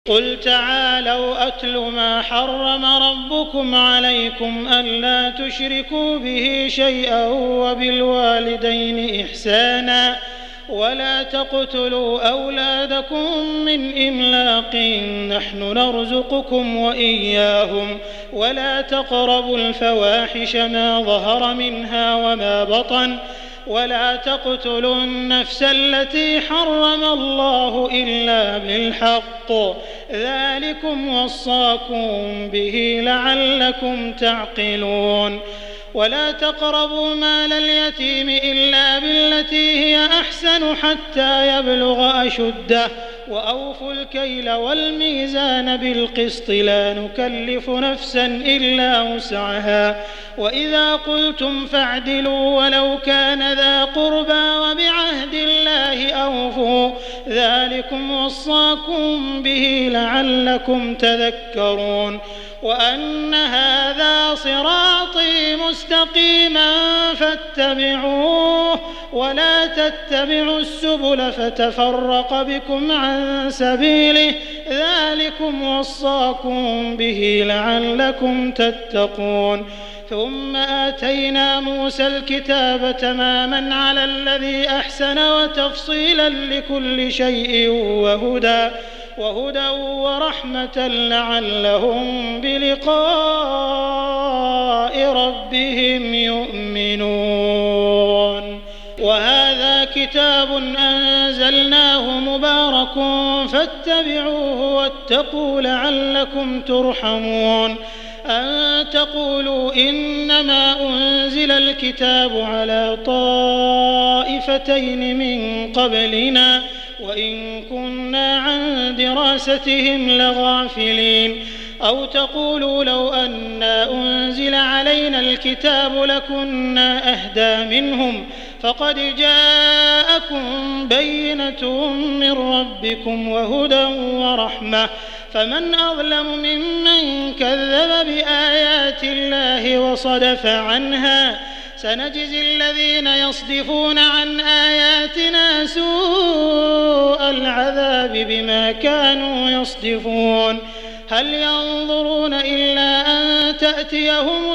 قل تعالوا أتل ما حرم ربكم عليكم ألا تشركوا به شيئا وبالوالدين إحسانا ولا تقتلوا أولادكم من إملاق نحن نرزقكم وإياهم ولا تقربوا الفواحش ما ظهر منها وما بطن ولا تقتلوا النفس التي حرم الله إلا بالحق ذلكم وصاكم به لعلكم تعقلون ولا تقربوا مال اليتيم إلا بالتي هي أحسن حتى يبلغ أشده وأوفوا الكيل والميزان بالقسط لا نكلف نفسا إلا وسعها وإذا قلتم فاعدلوا ولو كان ذا قربى وبعهد الله أوفوا ذلكم وصاكم به لعلكم تذكرون وأن هذا صراطي مستقيما فاتبعوه ولا تتبعوا السبل فتفرق بكم عن سبيله ذلكم وصاكم به لعلكم تتقون ثم آتينا موسى الكتاب تماما على الذي أحسن وتفصيلا لكل شيء وهدى ورحمة لعلهم بلقاء ربهم يؤمنون وهذا كتاب أنزلناه مبارك فاتبعوه واتقوا لعلكم ترحمون أن تقولوا إنما أنزل الكتاب على طائفتين من قبلنا وإن كنا عن دراستهم لغافلين أو تقولوا لو أنا أنزل علينا الكتاب لكنا أهدى منهم فقد جاءكم بينة من ربكم وهدى ورحمة فمن أظلم ممن كذب بآيات الله وصدف عنها سنجزي الذين يصدفون عن آياتنا سوء العذاب بما كانوا يصدفون هل ينظرون إلا أن تأتيهم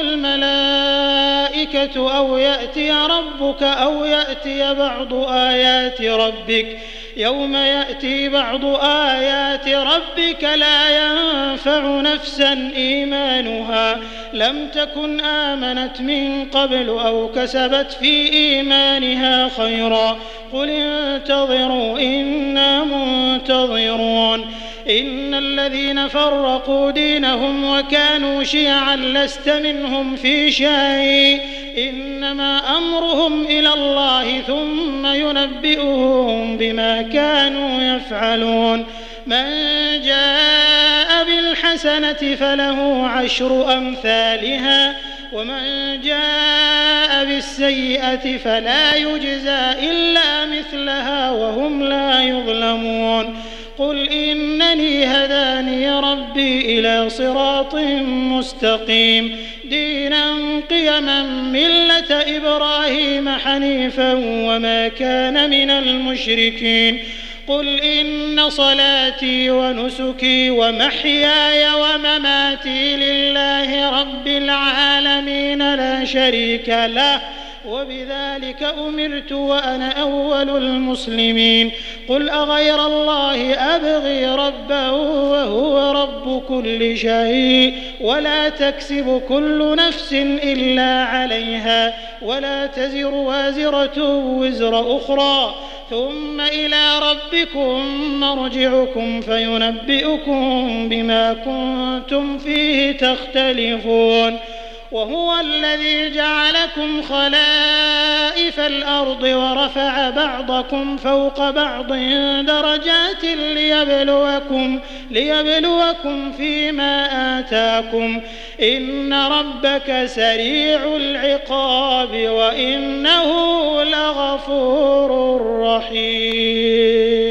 الملائكة أو يأتي ربك أو يأتي بعض آيات ربك يوم يأتي بعض آيات ربك لا ينفع نفسا إيمانها لم تكن آمنت من قبل أو كسبت في إيمانها خيرا قل انتظروا إنا منتظرون إن الذين فرقوا دينهم وكانوا شيعا لست منهم في شيء إنما أمرهم إلى الله ثم ينبئهم بما كانوا يفعلون من جاء بالحسنة فله عشر أمثالها ومن جاء بالسيئة فلا يجزى إلا مثلها وهم لا يظلمون قل إنني هداني ربي إلى صراط مستقيم دينا قيما ملة إبراهيم حنيفا وما كان من المشركين قل إن صلاتي ونسكي ومحياي ومماتي لله رب العالمين لا شريك له وبذلك أمرت وأنا أول المسلمين قل أغير الله أبغي ربا وهو رب كل شيء ولا تكسب كل نفس إلا عليها ولا تزر وازرة وزر أخرى ثم إلى ربكم مرجعكم فينبئكم بما كنتم فيه تختلفون وهو الذي جعلكم خلائف الأرض ورفع بعضكم فوق بعض درجات ليبلوكم فيما آتاكم إن ربك سريع العقاب وإنه لغفور رحيم